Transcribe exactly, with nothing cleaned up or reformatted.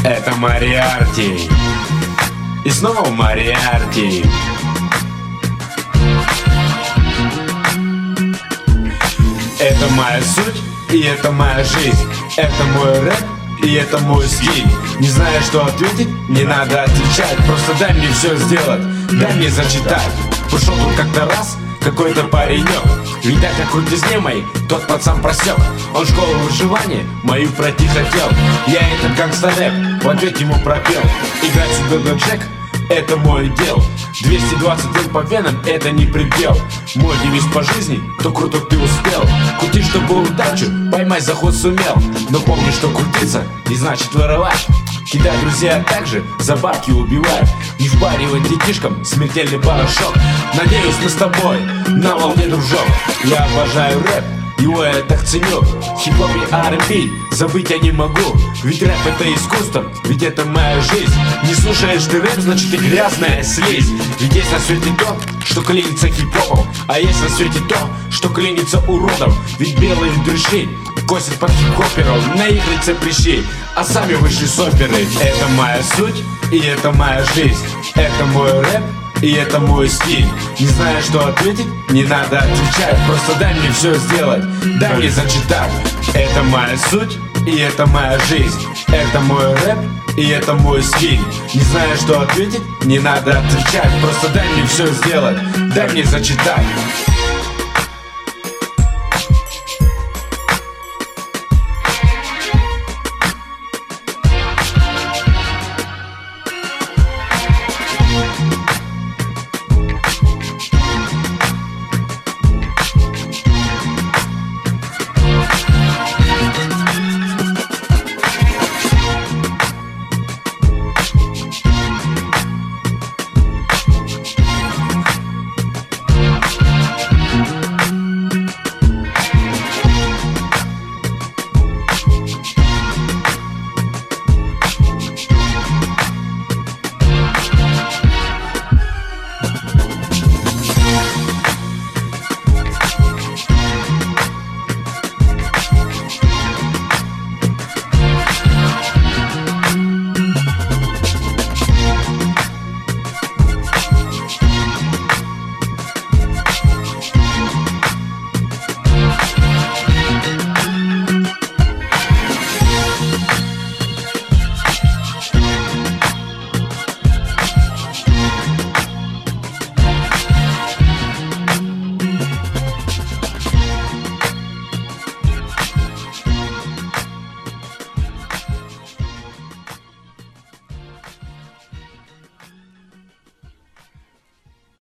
Это Мориарти. И снова Мориарти. Это моя суть, и это моя жизнь. Это мой рэп, и это мой стиль. Не знаю, что ответить, не надо отвечать. Просто дай мне все сделать, дай мне зачитать. Пришел тут как-то раз какой-то паренек. Видать, как крутизне моей, тот пацан просек. Он школу выживания мою пройти хотел. Я этот гангста-рэп в ответ ему пропел. Играть сюда Джек — это мой дел. двести двадцать лет по венам — это не предел. Мой девиз по жизни — то круто ты успел. Крути, чтобы удачу поймать заход сумел. Но помни, что крутиться не значит воровать. Кидай друзья также за бабки убивать. Не впаривать детишкам смертельный порошок. Надеюсь, мы с тобой на волне, дружок. Я обожаю рэп, его я так ценю. Хип-хоп и ар энд би забыть я не могу. Ведь рэп — это искусство, ведь это моя жизнь. Не слушаешь ты рэп, значит ты грязная слизь. Ведь есть на свете то, что клинится хип-хопом, а есть на свете то, что клинится уродом. Ведь белые дрыщи косят под хип-хоперов, на их лице прыщи, а сами вышли с оперы. Это моя суть, и это моя жизнь. Это мой рэп, и это мой стиль. Не знаю, что ответить, не надо отвечать. Просто дай мне все сделать, дай мне зачитать. Это моя суть, и это моя жизнь. Это мой рэп, и это мой стиль. Не знаю, что ответить, не надо отвечать. Просто дай мне все сделать, дай мне зачитать.